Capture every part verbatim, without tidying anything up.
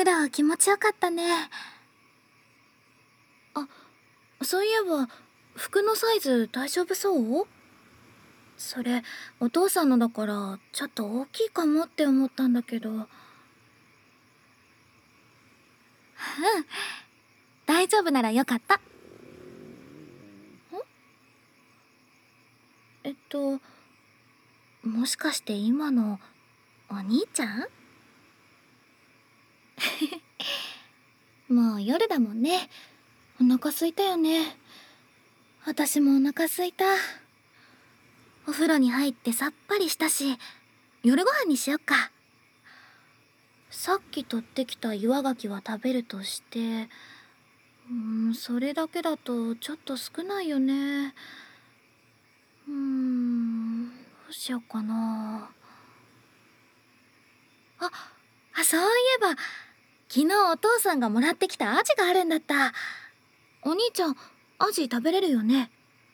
呂気持ちよかったね。あ、そういえば服のサイズ大丈夫そう？それお父さんのだからちょっと大きいかもって思ったんだけど。うん、大丈夫ならよかった。ん？えっともしかして今のお兄ちゃん？もう夜だもんね。お腹空いたよね。私もお腹空いた。お風呂に入ってさっぱりしたし、夜ご飯にしよっか。さっき取ってきた岩牡蠣は食べるとして、うーん、それだけだとちょっと少ないよね。うーん、どうしようかな。あ、あ、そういえば、昨日お父さんがもらってきたアジがあるんだった。お兄ちゃん、アジ食べれるよね？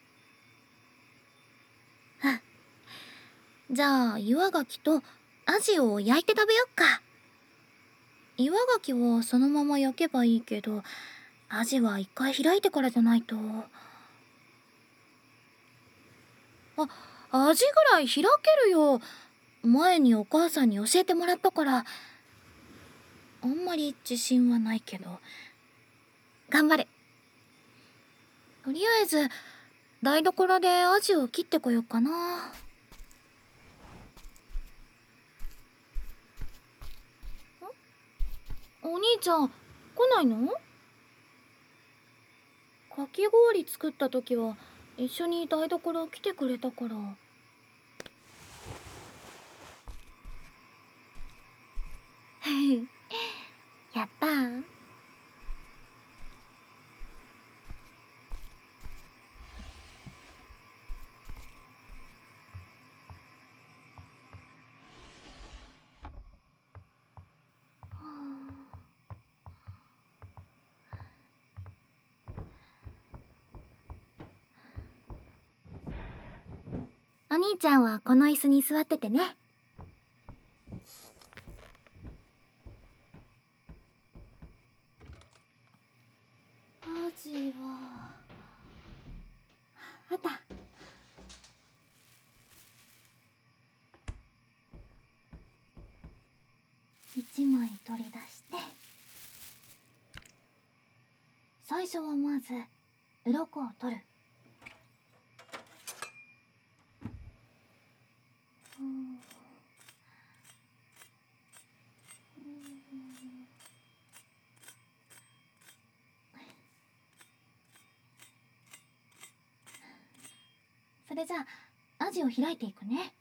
うん。じゃあ、岩牡蠣とアジを焼いて食べよっか。岩牡蠣はそのまま焼けばいいけど、アジは一回開いてからじゃないと。あ、アジぐらい開けるよ。前にお母さんに教えてもらったから。あんまり自信はないけど。頑張る。とりあえず、台所でアジを切ってこようかな。お兄ちゃん、来ないの？かき氷作った時は一緒に台所来てくれたから。やったー。お兄ちゃんはこの椅子に座っててね。アジはあった。一枚取り出して、最初はまず鱗を取る。それじゃあアジを開いていくね。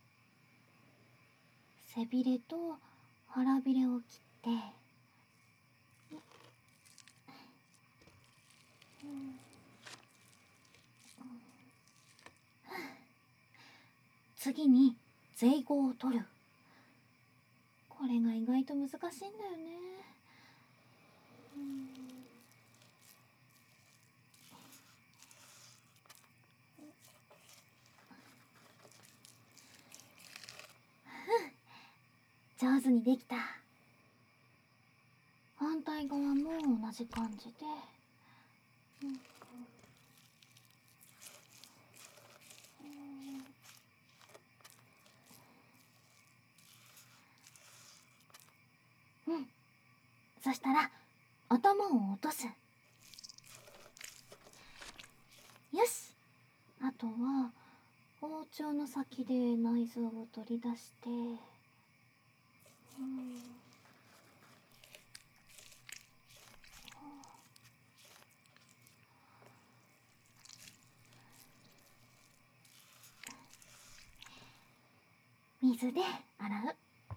背びれと腹びれを切って、次にゼイゴを取る。これが意外と難しいんだよね。上手にできた。反対側も同じ感じで、うん。そしたら頭を落とす。よし。あとは包丁の先で内臓を取り出して、うん、水で洗う。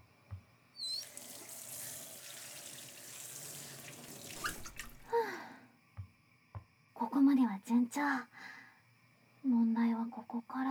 ここまでは順調。問題はここから。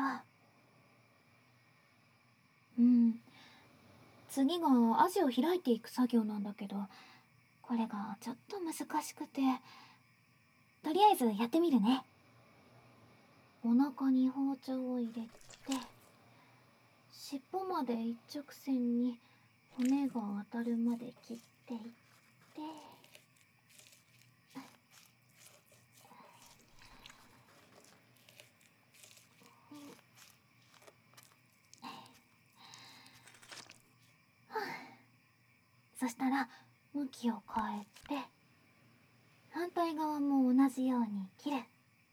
うん。次がアジを開いていく作業なんだけど、これがちょっと難しくて、とりあえずやってみるね。お腹に包丁を入れて、尻尾まで一直線に骨が当たるまで切っていって、 そしたら向きを変えて反対側も同じように切る。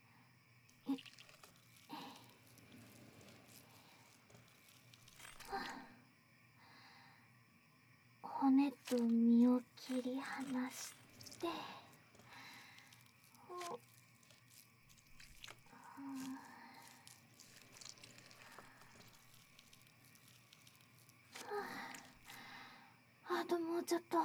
骨と身を切り離して、あともうちょっと。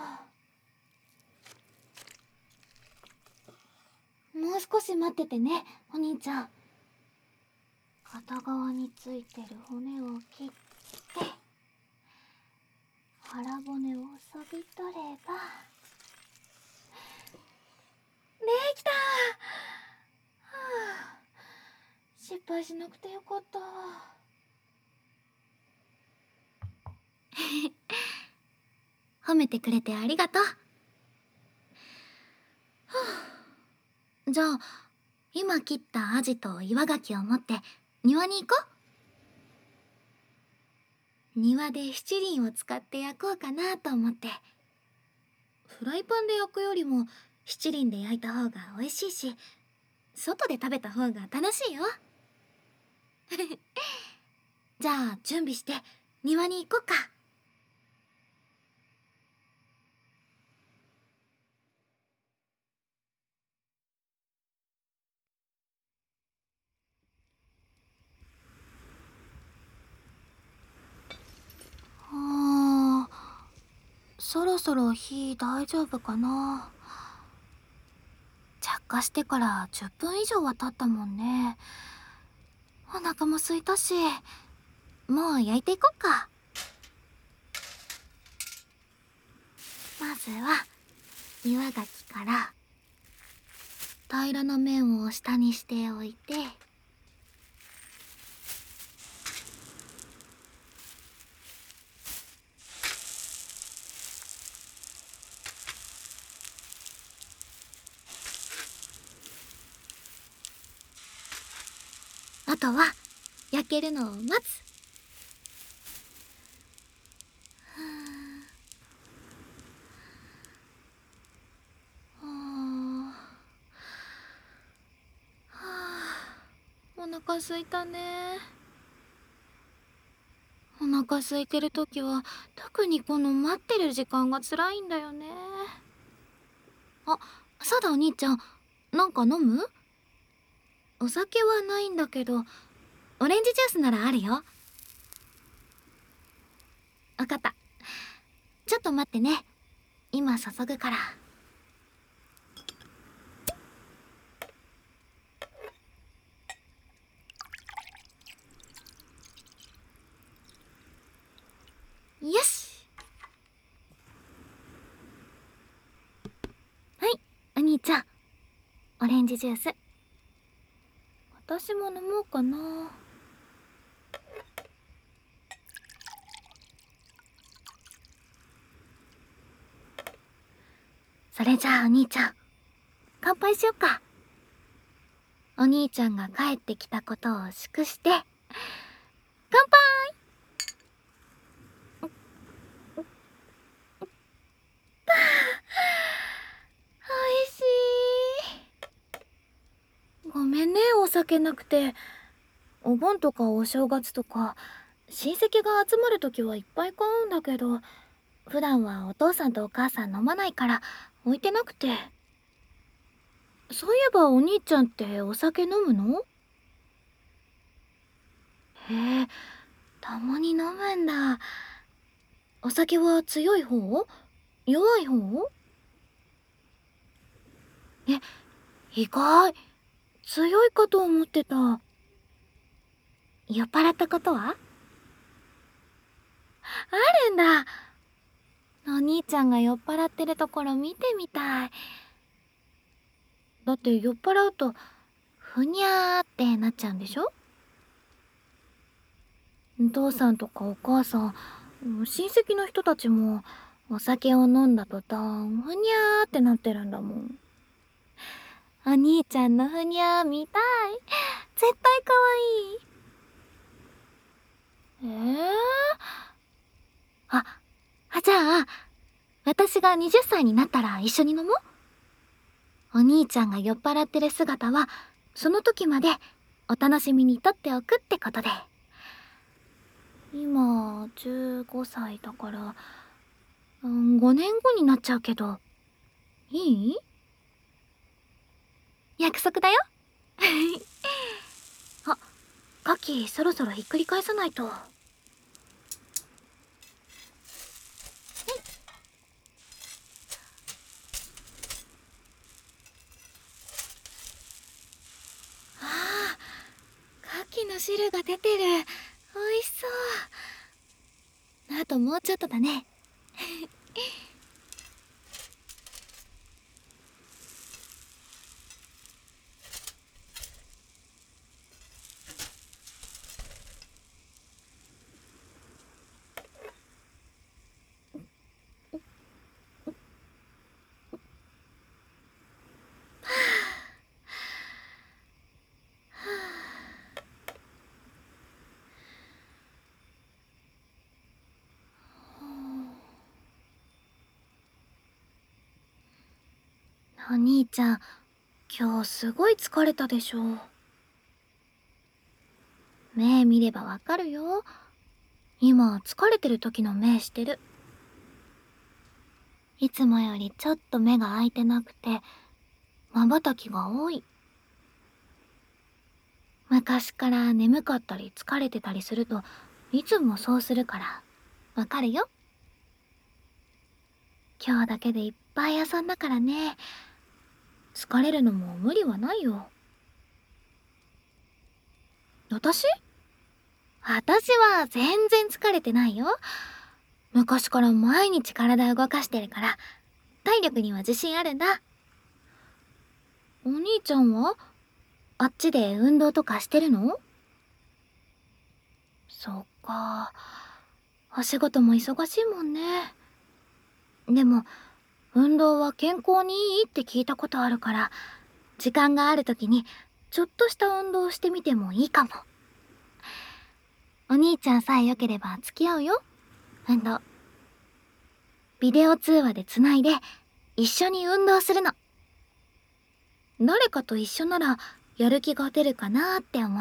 もう少し待っててね、お兄ちゃん。片側についてる骨を切って腹骨をそぎ取ればできた。はあ、失敗しなくてよかった。褒めてくれてありがとう。はあ、じゃあ今切ったアジと岩牡蠣を持って庭に行こう。庭で七輪を使って焼こうかなと思って。フライパンで焼くよりも七輪で焼いた方が美味しいし、外で食べた方が楽しいよ。じゃあ準備して庭に行こうか。あー、そろそろ火大丈夫かな。着火してからじゅっぷん以上は経ったもんね。お腹も空いたし、もう焼いていこっか。まずは岩牡蠣から平らな面を下にしておいて、あとは焼けるのを待つ。お腹空いたね。お腹空いてる時は特にこの待ってる時間が辛いんだよね。あ、そうだお兄ちゃん、なんか飲む？お酒はないんだけど、オレンジジュースならあるよ。わかった。ちょっと待ってね。今注ぐから。よし。はい、お兄ちゃん。オレンジジュース。私も飲もうかな。それじゃあお兄ちゃん、乾杯しよっか。お兄ちゃんが帰ってきたことを祝して、乾杯。おいしい。ごめんね、お酒なくて。お盆とかお正月とか親戚が集まるときはいっぱい買うんだけど、普段はお父さんとお母さん飲まないから置いてなくて。そういえばお兄ちゃんってお酒飲むの？へえ、たまに飲むんだ。お酒は強い方？弱い方？え、意外。強いかと思ってた。酔っ払ったことは？あるんだ。お兄ちゃんが酔っ払ってるところ見てみたい。だって酔っ払うとふにゃーってなっちゃうんでしょ？お父さんとかお母さん、親戚の人たちもお酒を飲んだ途端ふにゃーってなってるんだもん。お兄ちゃんのふにゃー見たい。絶対かわいい。えー、あ、あ、じゃあ私がはたちになったら一緒に飲もう。お兄ちゃんが酔っ払ってる姿はその時までお楽しみにとっておくってことで。今じゅうごさいだから、うん、ごねんごになっちゃうけどいい？約束だよ。あ、カキそろそろひっくり返さないと。あー、カキの汁が出てる。美味しそう。あともうちょっとだね。お兄ちゃん、今日すごい疲れたでしょ。目見ればわかるよ。今疲れてる時の目してる。いつもよりちょっと目が開いてなくて瞬きが多い。昔から眠かったり疲れてたりするといつもそうするからわかるよ。今日だけでいっぱい遊んだからね。疲れるのも無理はないよ。私私は全然疲れてないよ。昔から毎日体動かしてるから体力には自信あるんだ。お兄ちゃんはあっちで運動とかしてるの？そっか、お仕事も忙しいもんね。でも運動は健康にいいって聞いたことあるから、時間がある時にちょっとした運動をしてみてもいいかも。お兄ちゃんさえ良ければ付き合うよ、運動。ビデオ通話でつないで一緒に運動するの。誰かと一緒ならやる気が出るかなって思って。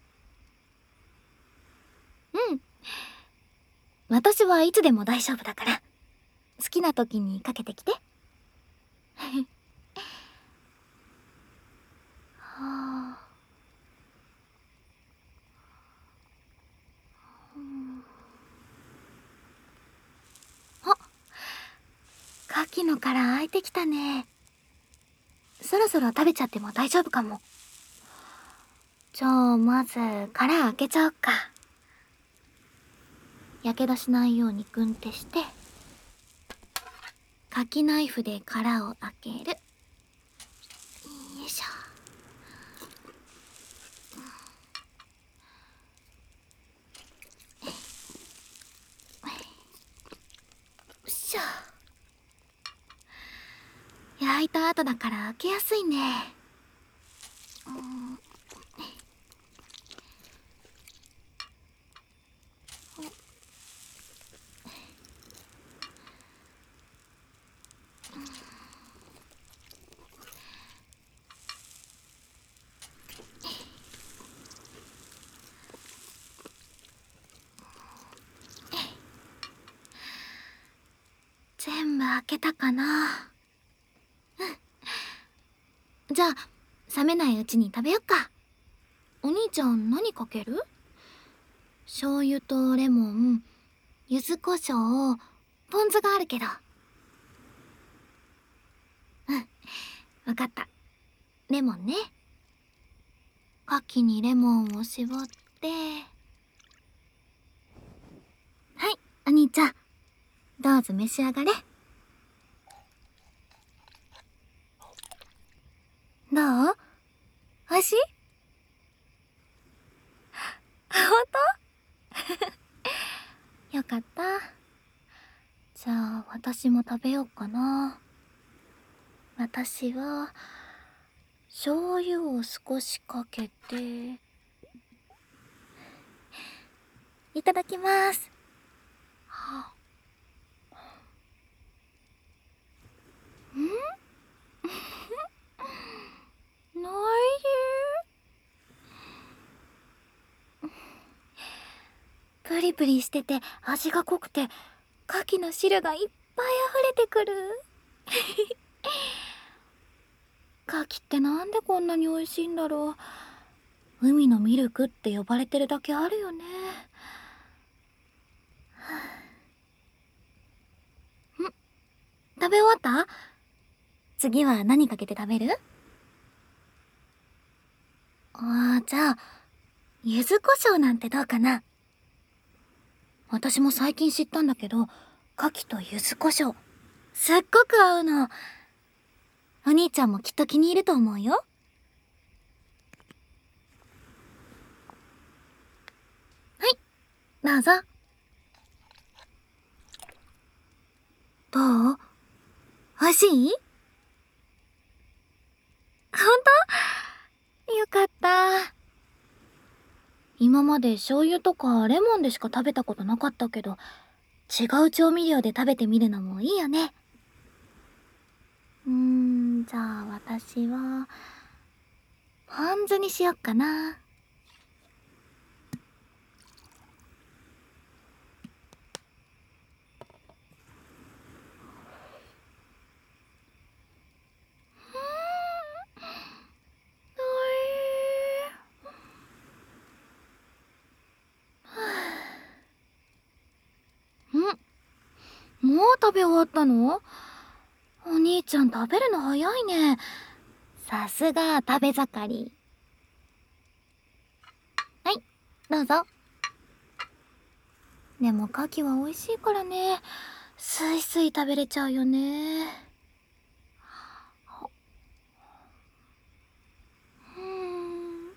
うん、私はいつでも大丈夫だから好きな時にかけてきて。はあ、うん、あ、カキの殻開いてきたね。そろそろ食べちゃっても大丈夫かも。じゃあまず殻開けちゃおっか。やけどしないように軍手して、カキナイフで殻を開ける。よいしょ。よっしょ。焼いた後だから開けやすいね。うん、全部開けたかな。うん、じゃあ冷めないうちに食べよっか。お兄ちゃん何かける？醤油とレモン、柚子胡椒、ポン酢があるけど。うん、わかった。レモンね。カキにレモンを絞って。はい、お兄ちゃんどうぞ召し上がれ。どう？おいしい？ほんと？よかった。じゃあ私も食べようかな。私は醤油を少しかけて、いただきます。んないプリプリしてて味が濃くて、牡蠣の汁がいっぱい溢れてくる。牡蠣ってなんでこんなに美味しいんだろう。海のミルクって呼ばれてるだけあるよね。ん食べ終わった？次は何かけて食べる？あー、じゃあ柚子胡椒なんてどうかな。私も最近知ったんだけど、牡蠣と柚子胡椒すっごく合うの。お兄ちゃんもきっと気に入ると思うよ。はい、どうぞ。どう？美味しい？ほんと？よかった。今まで醤油とかレモンでしか食べたことなかったけど、違う調味料で食べてみるのもいいよね。うーん、じゃあ私はポン酢にしよっかな。んもう食べ終わったの？お兄ちゃん食べるの早いね。さすが食べ盛り。はい、どうぞ。でも牡蠣は美味しいからね、スイスイ食べれちゃうよね。うーん、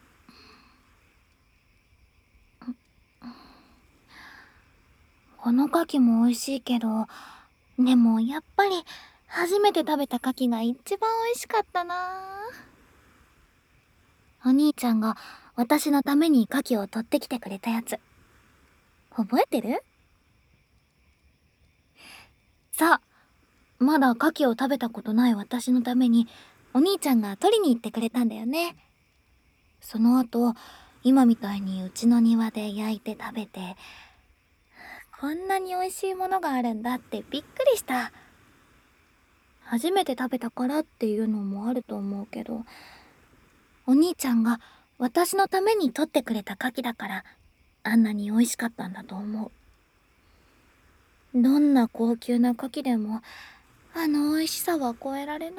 この牡蠣も美味しいけど、でもやっぱり初めて食べた牡蠣が一番美味しかったな。お兄ちゃんが私のために牡蠣を取ってきてくれたやつ、覚えてる？さあ、まだ牡蠣を食べたことない私のためにお兄ちゃんが取りに行ってくれたんだよね。その後、今みたいにうちの庭で焼いて食べて、こんなに美味しいものがあるんだってびっくりした。初めて食べたからっていうのもあると思うけど、お兄ちゃんが私のために取ってくれた牡蠣だから、あんなに美味しかったんだと思う。どんな高級な牡蠣でも、あの美味しさは超えられない。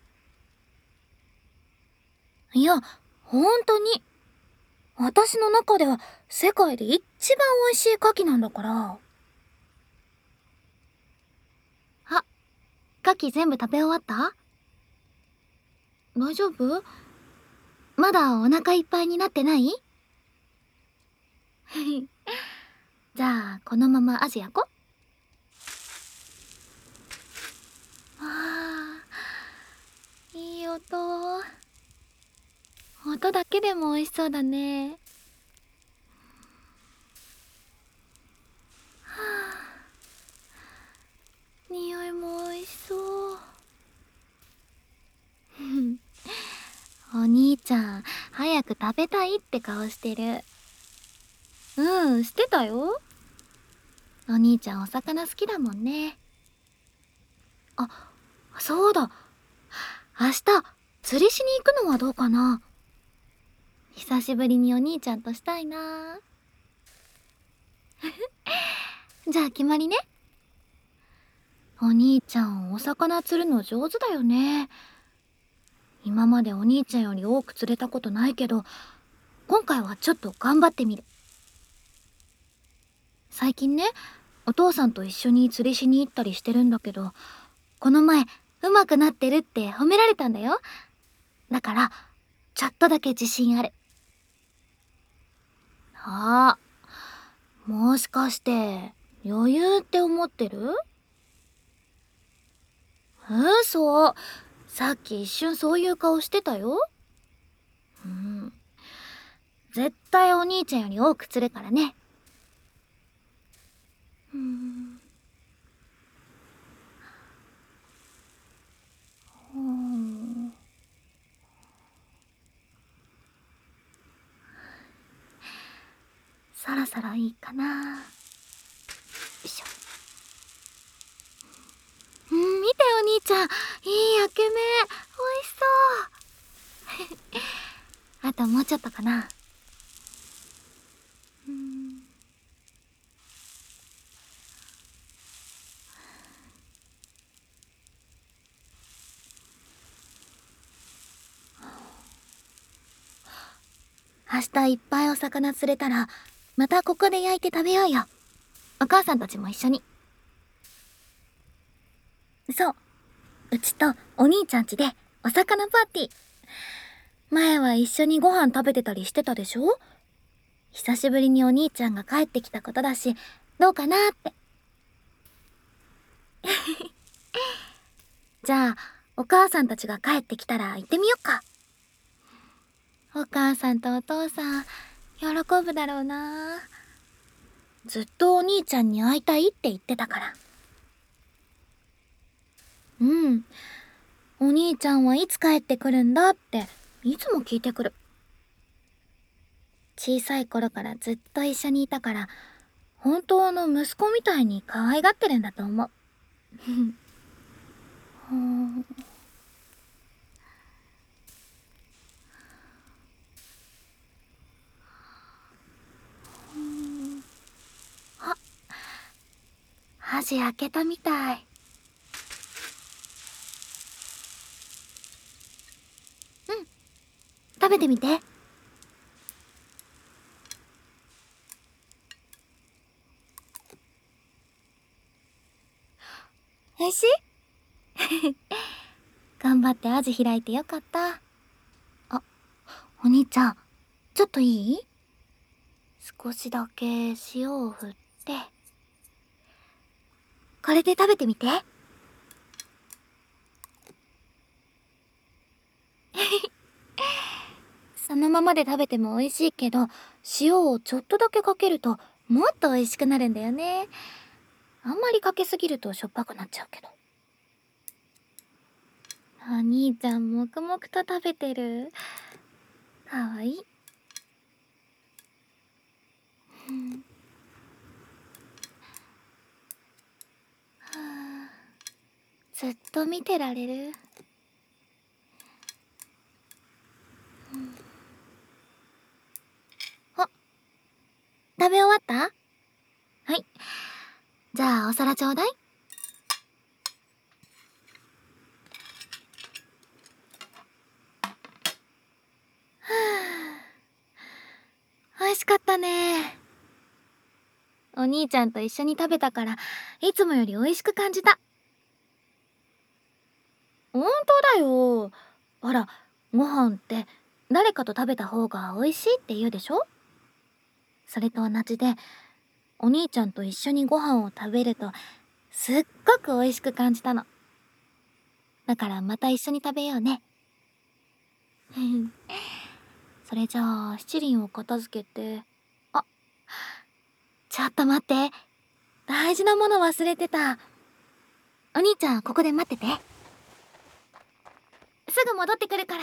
いや、ほんとに。私の中では世界で一番美味しい牡蠣なんだから。あ、牡蠣全部食べ終わった？大丈夫？まだお腹いっぱいになってない？じゃあこのままアジ焼こ。あー、いい音。音だけでも美味しそうだね。はあ、匂いも美味しそう。お兄ちゃん、早く食べたいって顔してる。うん、してたよ。お兄ちゃんお魚好きだもんね。あ、そうだ。明日、釣りしに行くのはどうかな。久しぶりにお兄ちゃんとしたいな。じゃあ決まりね。お兄ちゃん、お魚釣るの上手だよね。今までお兄ちゃんより多く釣れたことないけど、今回はちょっと頑張ってみる。最近ね、お父さんと一緒に釣りしに行ったりしてるんだけど、この前、上手くなってるって褒められたんだよ。だから、ちょっとだけ自信ある。ああ、もしかして、余裕って思ってる？ 嘘。さっき一瞬そういう顔してたよ。うん。絶対お兄ちゃんより多く釣るからね。うん。うん。そろそろいいかな。よいしょ。うん、見てお兄ちゃん、いい焼け目。美味しそう。あともうちょっとかな。うん。明日いっぱいお魚釣れたらまたここで焼いて食べようよ。お母さんたちも一緒に。そう、うちとお兄ちゃん家でお魚パーティー。前は一緒にご飯食べてたりしてたでしょ。久しぶりにお兄ちゃんが帰ってきたことだし、どうかなって。じゃあお母さんたちが帰ってきたら行ってみよっか。お母さんとお父さん喜ぶだろうな。ずっとお兄ちゃんに会いたいって言ってたから。うん。お兄ちゃんはいつ帰ってくるんだっていつも聞いてくる。小さい頃からずっと一緒にいたから本当の息子みたいに可愛がってるんだと思う。ほー。あ、箸開けたみたい。うん、食べてみて。おいしい。頑張ってアジ開いてよかった。あ、お兄ちゃん、ちょっといい？少しだけ塩を振って、これで食べてみて。そのままで食べても美味しいけど、塩をちょっとだけかけるともっと美味しくなるんだよね。あんまりかけすぎるとしょっぱくなっちゃうけど。お兄ちゃん黙々と食べてる。かわいい。うん、はあ、ずっと見てられる。うん、あ、食べ終わった？はい。じゃあお皿ちょうだい。はあ、美味しかったね。お兄ちゃんと一緒に食べたからいつもより美味しく感じた。本当だよ。ほら、ご飯って誰かと食べた方が美味しいって言うでしょ。それと同じで、お兄ちゃんと一緒にご飯を食べるとすっごく美味しく感じたの。だからまた一緒に食べようね。それじゃあ七輪を片付けて。あ、ちょっと待って、大事なもの忘れてた。お兄ちゃんここで待ってて。すぐ戻ってくるから。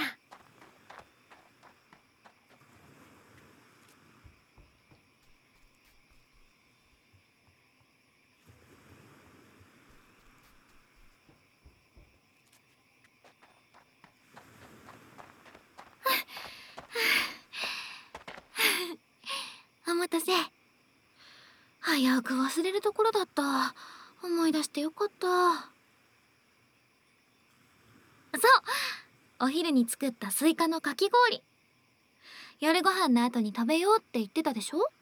お待たせ。早く忘れるところだった。思い出してよかった。そう、お昼に作ったスイカのかき氷。夜ご飯の後に食べようって言ってたでしょ。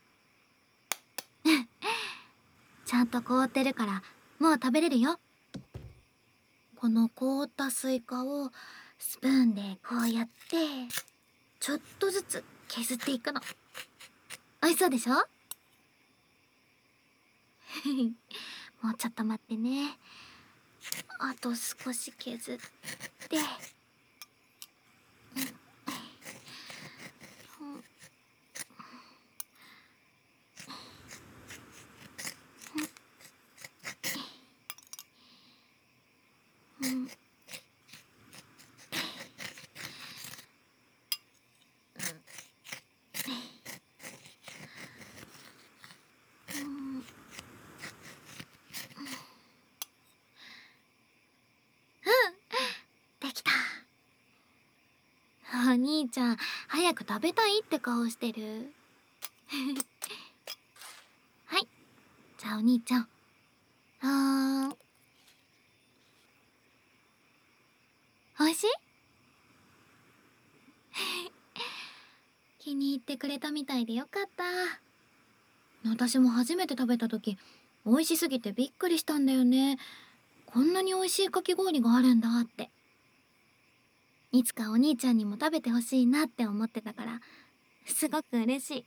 ちゃんと凍ってるからもう食べれるよ。この凍ったスイカをスプーンでこうやってちょっとずつ削っていくの。美味しそうでしょ。もうちょっと待ってね。 あと少し削って。うん、できた。お兄ちゃん早く食べたいって顔してる。はい、じゃあお兄ちゃん。あー、おいしい？気に入ってくれたみたいでよかった。私も初めて食べた時美味しすぎてびっくりしたんだよね。こんなに美味しいかき氷があるんだって。いつかお兄ちゃんにも食べてほしいなって思ってたからすごく嬉しい。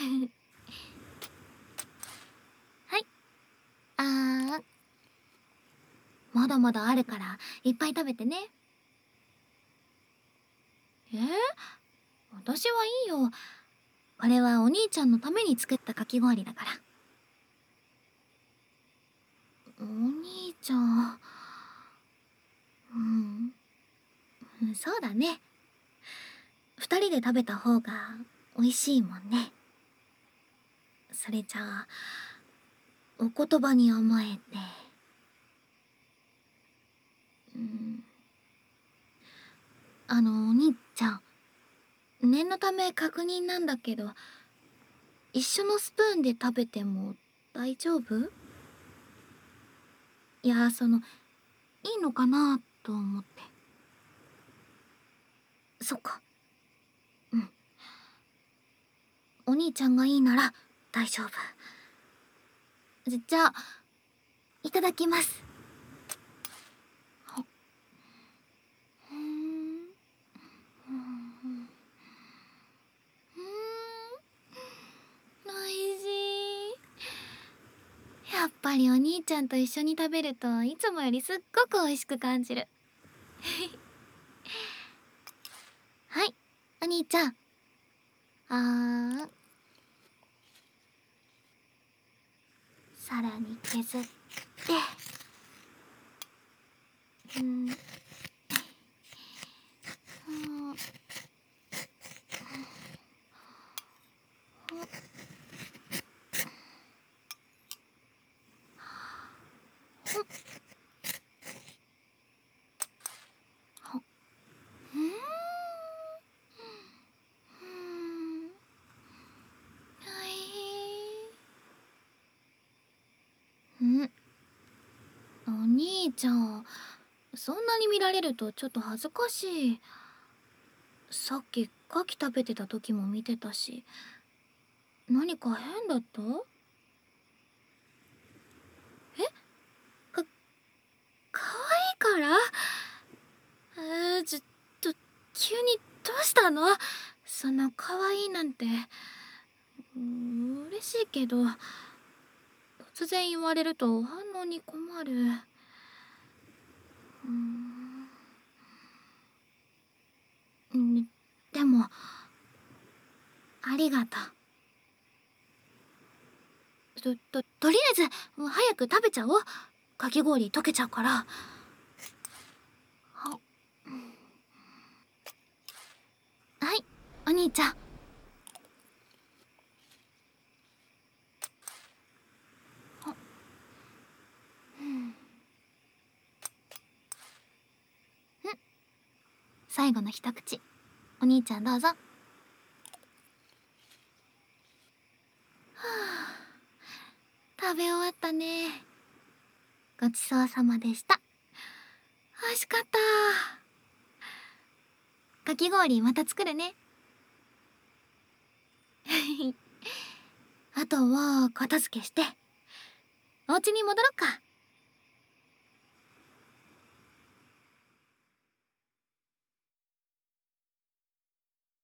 はい、あー、まだまだあるからいっぱい食べてね。えー、私はいいよ。これはお兄ちゃんのために作ったかき氷だから。お兄ちゃん、うん、うん、そうだね。二人で食べた方が美味しいもんね。それじゃあお言葉に甘えて、うん、あのお兄ちゃん、念のため確認なんだけど、一緒のスプーンで食べても大丈夫？いや、そのいいのかなと思って。そっか、うん、お兄ちゃんがいいなら大丈夫。じじゃあいただきます。うん、うん、おいしい。やっぱりお兄ちゃんと一緒に食べるといつもよりすっごく美味しく感じる。はい、お兄ちゃん。あー、さらに削って、うん、うん、うん、お兄ちゃん、そんなに見られるとちょっと恥ずかしい。さっき牡蠣食べてた時も見てたし、何か変だった？え、か、かわいいから？えー、ちょっと急にどうしたの？そんな可愛いなんて。うーん、嬉しいけど突然言われると反応に困る。うーん、うん、でもありがとう。とととりあえず早く食べちゃおう。かき氷溶けちゃうから。は、はい、お兄ちゃん。うん、最後の一口、お兄ちゃんどうぞ。はあ、食べ終わったね。ごちそうさまでした。美味しかった。かき氷また作るね。あとは片付けしてお家に戻ろっか。